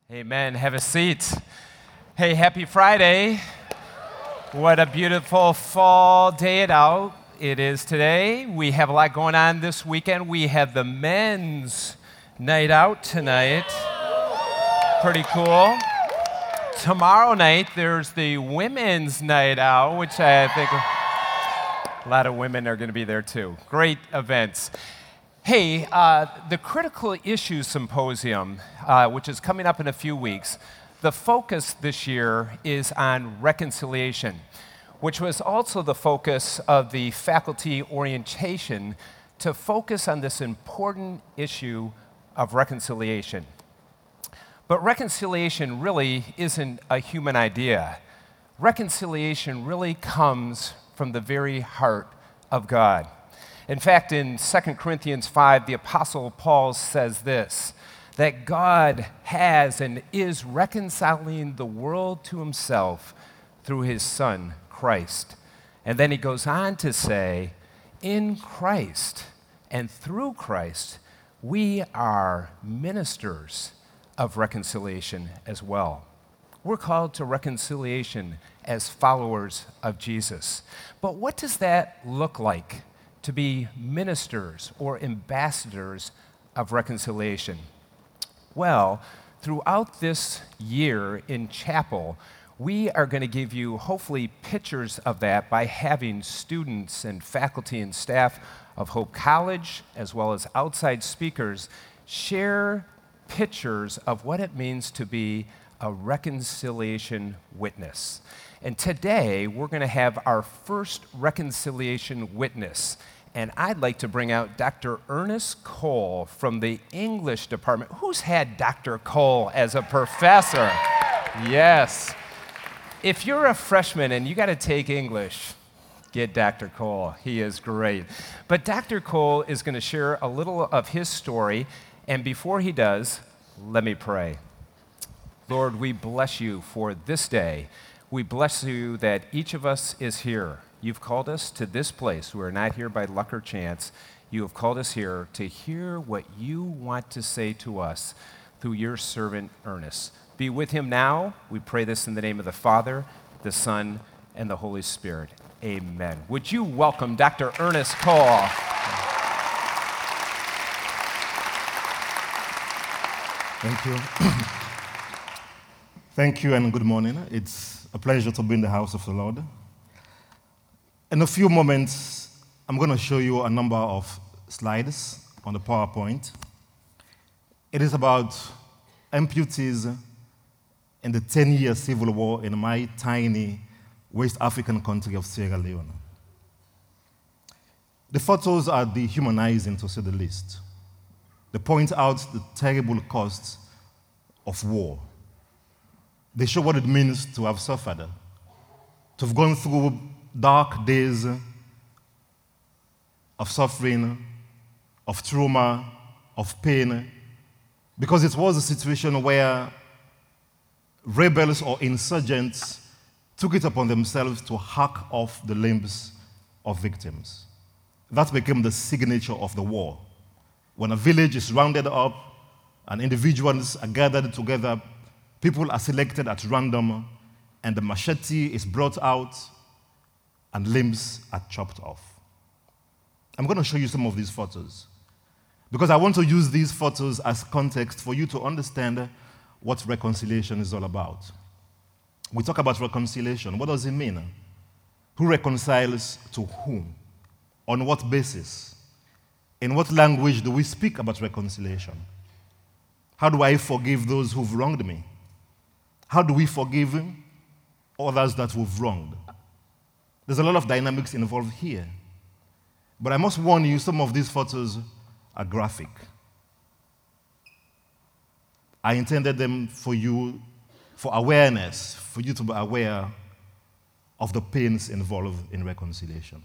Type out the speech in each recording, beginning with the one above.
Amen. Have a seat. Hey, happy Friday. What a beautiful fall day it is today. We have a lot going on this weekend. We have the men's night out tonight. Pretty cool. Tomorrow night, there's the women's night out, which I think a lot of women are going to be there too. Great events. Hey, the Critical Issues Symposium, which is coming up in a few weeks, the focus this year is on reconciliation, which was also the focus of the faculty orientation to focus on this important issue of reconciliation. But reconciliation really isn't a human idea. Reconciliation really comes from the very heart of God. In fact, in 2 Corinthians 5, the Apostle Paul says this, that God has and is reconciling the world to himself through his Son, Christ. And then he goes on to say, in Christ and through Christ, we are ministers of reconciliation as well. We're called to reconciliation as followers of Jesus. But what does that look like? To be ministers or ambassadors of reconciliation? Well, throughout this year in chapel, we are going to give you hopefully pictures of that by having students and faculty and staff of Hope College, as well as outside speakers, share pictures of what it means to be a reconciliation witness. And today, we're going to have our first reconciliation witness. And I'd like to bring out Dr. Ernest Cole from the English department. Who's had Dr. Cole as a professor? Yes. If you're a freshman and you got to take English, get Dr. Cole. He is great. But Dr. Cole is going to share a little of his story. And before he does, let me pray. Lord, we bless you for this day. We bless you that each of us is here. You've called us to this place. We're not here by luck or chance. You have called us here to hear what you want to say to us through your servant, Ernest. Be with him now. We pray this in the name of the Father, the Son, and the Holy Spirit. Amen. Would you welcome Dr. Ernest Cole? Thank you. Thank you and good morning. It's a pleasure to be in the house of the Lord. In a few moments, I'm going to show you a number of slides on the PowerPoint. It is about amputees in the 10-year civil war in my tiny West African country of Sierra Leone. The photos are dehumanizing, to say the least. They point out the terrible costs of war. They show what it means to have suffered, to have gone through dark days of suffering, of trauma, of pain, because it was a situation where rebels or insurgents took it upon themselves to hack off the limbs of victims. That became the signature of the war. When a village is rounded up and individuals are gathered together, people are selected at random, and the machete is brought out, and limbs are chopped off. I'm going to show you some of these photos, because I want to use these photos as context for you to understand what reconciliation is all about. We talk about reconciliation. What does it mean? Who reconciles to whom? On what basis? In what language do we speak about reconciliation? How do I forgive those who've wronged me? How do we forgive others that we've wronged? There's a lot of dynamics involved here. But I must warn you, some of these photos are graphic. I intended them for you, for awareness, for you to be aware of the pains involved in reconciliation.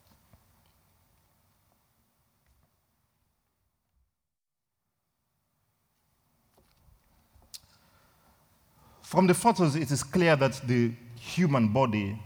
From the photos, it is clear that the human body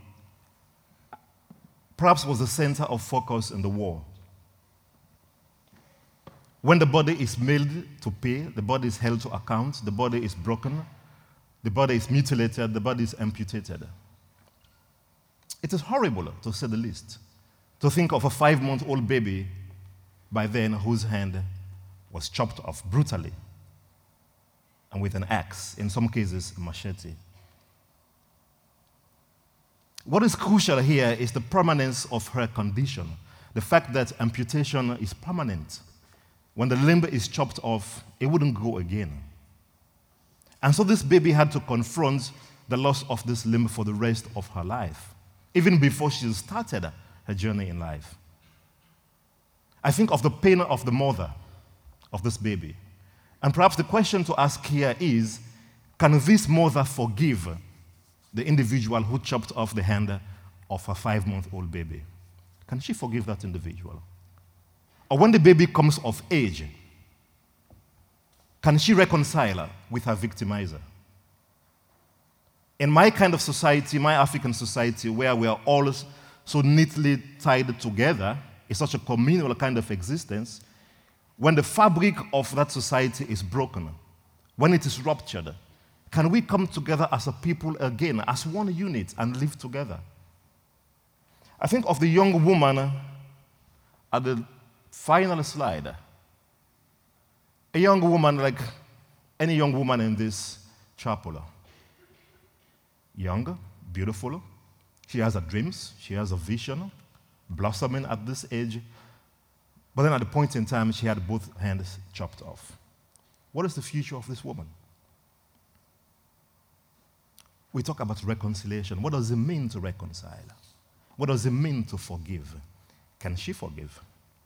perhaps was the center of focus in the war. When the body is mailed to pay, the body is held to account, the body is broken, the body is mutilated, the body is amputated. It is horrible, to say the least, to think of a 5-month-old baby by then whose hand was chopped off brutally and with an axe, in some cases, a machete. What is crucial here is the permanence of her condition, the fact that amputation is permanent. When the limb is chopped off, it wouldn't grow again. And so this baby had to confront the loss of this limb for the rest of her life, even before she started her journey in life. I think of the pain of the mother of this baby. And perhaps the question to ask here is, can this mother forgive the individual who chopped off the hand of her 5-month-old baby? Can she forgive that individual? Or when the baby comes of age, can she reconcile with her victimizer? In my kind of society, my African society, where we are all so neatly tied together, it's such a communal kind of existence, when the fabric of that society is broken, when it is ruptured, can we come together as a people again, as one unit, and live together? I think of the young woman at the final slide. A young woman like any young woman in this chapel. Young, beautiful. She has her dreams. She has a vision, blossoming at this age. But then at the point in time, she had both hands chopped off. What is the future of this woman? We talk about reconciliation. What does it mean to reconcile? What does it mean to forgive? Can she forgive?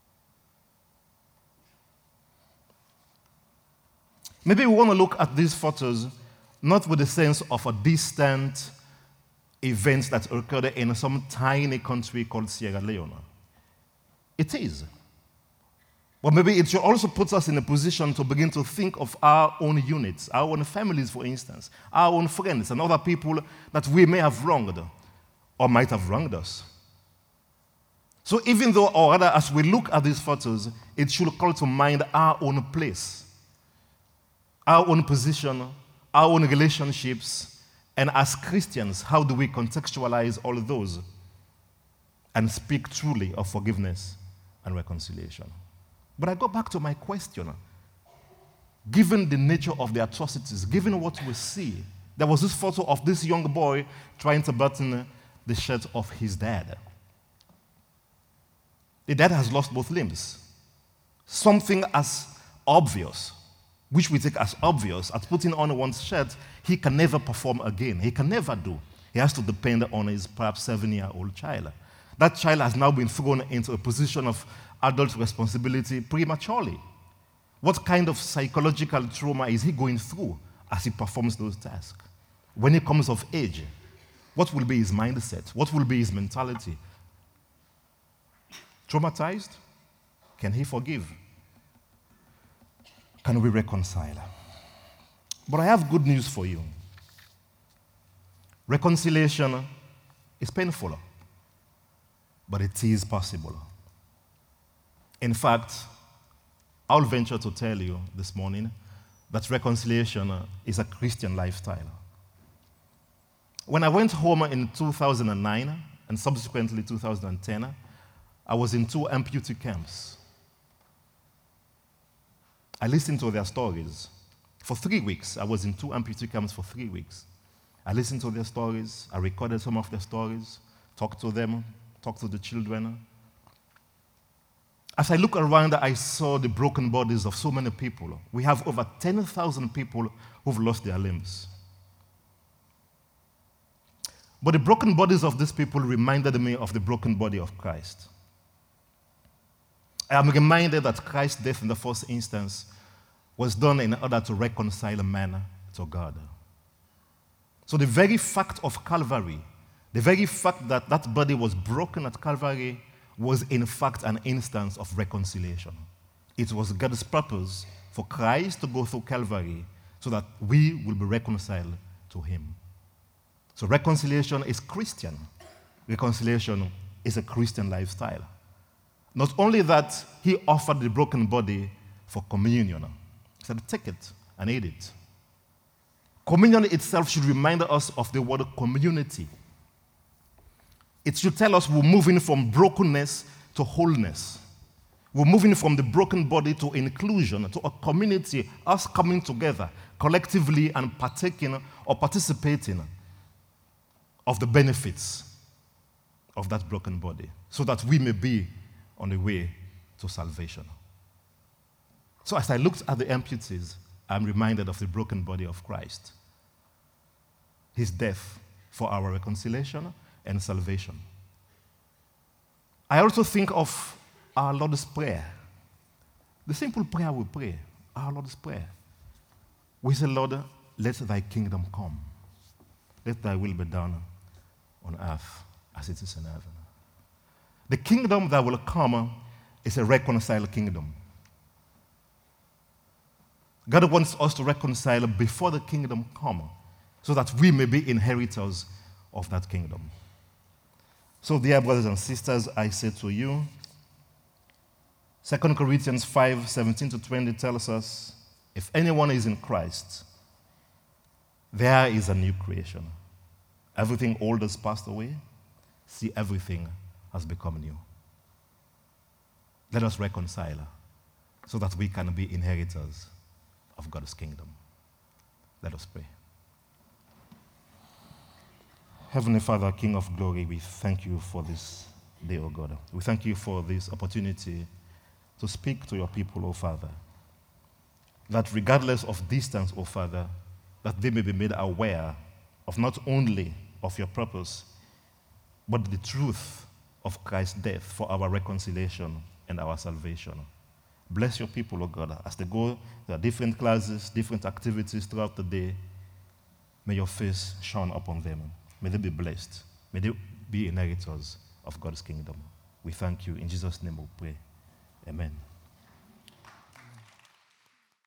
Maybe we want to look at these photos not with the sense of a distant event that occurred in some tiny country called Sierra Leone. It is. But maybe it should also put us in a position to begin to think of our own units, our own families, for instance, our own friends and other people that we may have wronged or might have wronged us. So even though, or rather, as we look at these photos, it should call to mind our own place, our own position, our own relationships, and as Christians, how do we contextualize all of those and speak truly of forgiveness and reconciliation? But I go back to my question. Given the nature of the atrocities, given what we see, there was this photo of this young boy trying to button the shirt of his dad. The dad has lost both limbs. Something as obvious, which we take as obvious, as putting on one's shirt, he can never perform again. He can never do. He has to depend on his perhaps 7-year-old child. That child has now been thrown into a position of adult responsibility prematurely. What kind of psychological trauma is he going through as he performs those tasks? When he comes of age, what will be his mindset? What will be his mentality? Traumatized? Can he forgive? Can we reconcile? But I have good news for you. Reconciliation is painful, but it is possible. In fact, I'll venture to tell you this morning that reconciliation is a Christian lifestyle. When I went home in 2009 and subsequently 2010, I was in 2 amputee camps. I listened to their stories. For 3 weeks, I was in 2 amputee camps for 3 weeks. I listened to their stories, I recorded some of their stories, talked to them, talked to the children. As I look around, I saw the broken bodies of so many people. We have over 10,000 people who've lost their limbs. But the broken bodies of these people reminded me of the broken body of Christ. I am reminded that Christ's death in the first instance was done in order to reconcile man to God. So the very fact of Calvary, the very fact that that body was broken at Calvary was in fact an instance of reconciliation. It was God's purpose for Christ to go through Calvary so that we will be reconciled to him. So reconciliation is Christian. Reconciliation is a Christian lifestyle. Not only that he offered the broken body, for communion. He said, take it and eat it. Communion itself should remind us of the word community. It should tell us we're moving from brokenness to wholeness. We're moving from the broken body to inclusion, to a community, us coming together collectively and partaking or participating of the benefits of that broken body so that we may be on the way to salvation. So as I looked at the amputees, I'm reminded of the broken body of Christ, his death for our reconciliation and salvation. I also think of our Lord's Prayer. The simple prayer we pray, our Lord's Prayer. We say, Lord, let thy kingdom come. Let thy will be done on earth as it is in heaven. The kingdom that will come is a reconciled kingdom. God wants us to reconcile before the kingdom comes so that we may be inheritors of that kingdom. So, dear brothers and sisters, I say to you, 2 Corinthians 5:17-20 tells us, if anyone is in Christ, there is a new creation. Everything old has passed away. See, everything has become new. Let us reconcile so that we can be inheritors of God's kingdom. Let us pray. Heavenly Father, King of glory, we thank you for this day, O God. We thank you for this opportunity to speak to your people, O Father. That regardless of distance, O Father, that they may be made aware of not only of your purpose, but the truth of Christ's death for our reconciliation and our salvation. Bless your people, O God, as they go to their different classes, different activities throughout the day. May your face shine upon them. May they be blessed. May they be inheritors of God's kingdom. We thank you. In Jesus' name we pray. Amen.